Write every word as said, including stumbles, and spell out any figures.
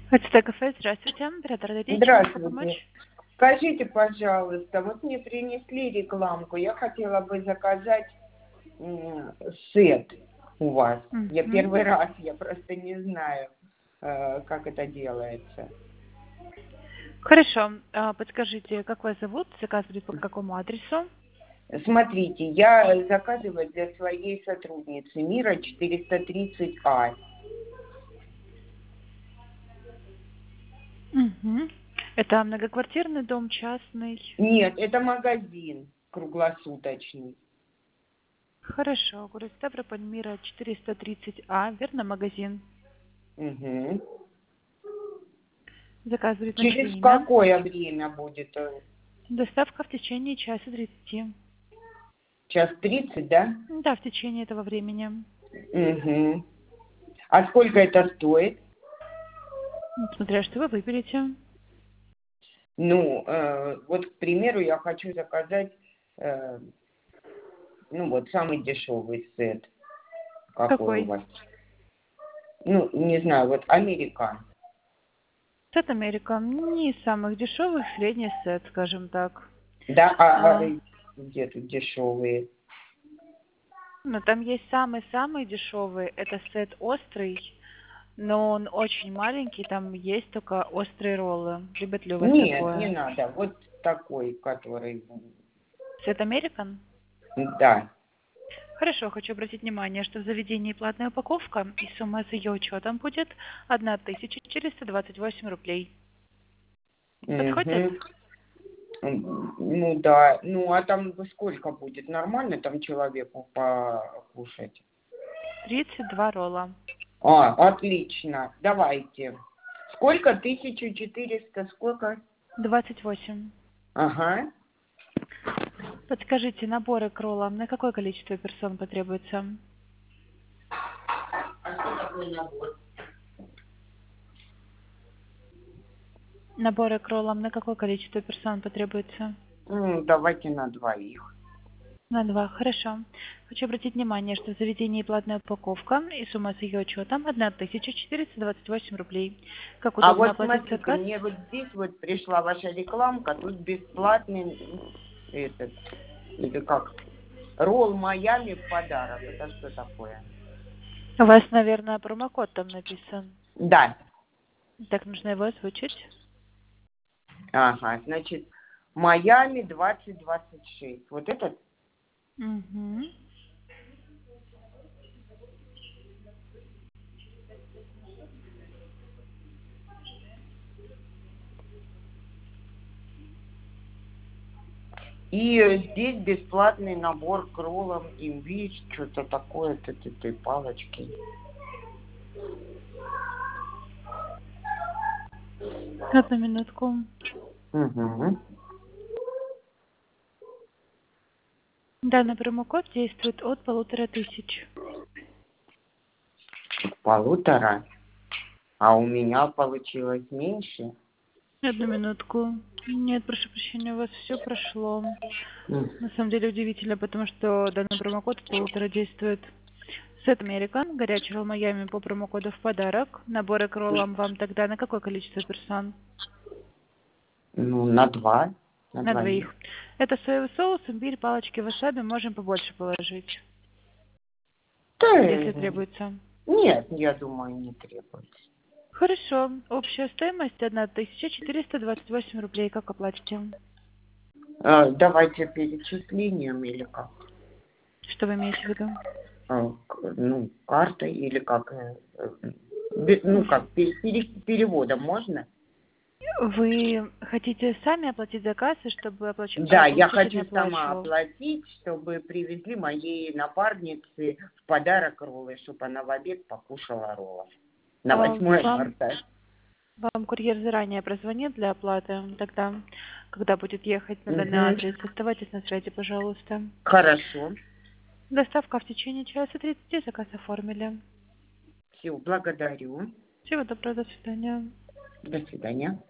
Хотите кафе? Здравствуйте. Оператор Дадич, чем могу Здравствуйте. помочь? Скажите, пожалуйста, вот мне принесли рекламку, я хотела бы заказать м, сет у вас. Я Мгм. первый раз, я просто не знаю, э, как это делается. Хорошо. А, Подскажите, как вас зовут? Заказ будет по какому адресу? Смотрите, я заказываю для своей сотрудницы Мира четыреста тридцать А. Мгм. Это многоквартирный дом, частный. Нет, это магазин круглосуточный. Хорошо. Город Ставрополь, Мира четыреста тридцать А, верно, магазин? Мгм. Заказ будет на чье Через имя? какое время будет? э, Доставка в течение часа тридцати. Час тридцать, да? Да, в течение этого времени. Угу. А сколько это стоит? Ну, Смотря что вы выберете. Ну, э, вот, к примеру, я хочу заказать, э, ну, вот, самый дешевый сет. Какой у Какой? вас? Ну, не знаю, вот, американ. Сет Америка. Не из самых дешевых, средний сет, скажем так. Да, а, а А, где тут дешевые? Ну, там есть самый-самый дешевый, это сет острый, но он очень маленький, там есть только острые роллы. Любят ли у вас Нет, не такое? надо. Вот такой, который... Сет Американ? Да. Хорошо, хочу обратить внимание, что в заведении платная упаковка, и сумма с ее учетом будет тысяча четыреста двадцать восемь рублей. Подходит? Угу. Ну, да. Ну, а там сколько будет? Нормально там человеку покушать? тридцать два ролла. А, отлично. Давайте. Сколько? Тысяча четыреста, сколько? двадцать восемь. Ага. Подскажите, наборы к роллам на какое количество персон потребуется? А что такое набор? Наборы к роллам на какое количество персон потребуется? Ну, давайте на двоих. На два, хорошо. Хочу обратить внимание, что в заведении платная упаковка и сумма с ее учетом тысяча четыреста двадцать восемь рублей. Как А удобно вот оплатить смотрите, заказ? мне вот здесь вот пришла ваша рекламка, тут бесплатный этот, или как, ролл Майами в подарок. Это что такое? У вас, наверное, промокод там написан. Да. Так, нужно его озвучить. Ага, значит, Майами двадцать двадцать шесть. Вот этот? Угу. И здесь бесплатный набор к роллам, имбирь, что-то такое, т т т палочки. Одну минутку. Угу. Данный промокод действует от полутора тысяч. Полутора. А у меня получилось меньше. Одну минутку. Нет, прошу прощения, у вас все прошло. М. На самом деле удивительно, потому что данный промокод от полутора действует. Сет Американ, горячий ролл Майами по промокоду в подарок. Наборы к роллам вам тогда на какое количество персон? Ну, на два, на На двоих. двоих. Это соевый соус, имбирь, палочки васаби, можем побольше положить, Да, если э, требуется. нет, я думаю, не требуется. Хорошо. Общая стоимость тысяча четыреста двадцать восемь рублей. Как оплатите? А, давайте перечислением или как? Что вы имеете в виду? А, к- ну, картой или как? э, э, бе- Ну, как, пере- пере- переводом можно? Вы хотите сами оплатить заказ, и чтобы оплач... Да, а, я получатель не хочу сама оплачивал? оплатить, чтобы привезли моей напарнице в подарок роллы, чтобы она в обед покушала роллов. На А, восьмое Вам, марта. вам курьер заранее прозвонит для оплаты, тогда, когда будет ехать на данный Угу. адрес. Оставайтесь на связи, пожалуйста. Хорошо. Доставка в течение часа тридцати, заказ оформили. Все, благодарю. Всего доброго, до свидания. До свидания.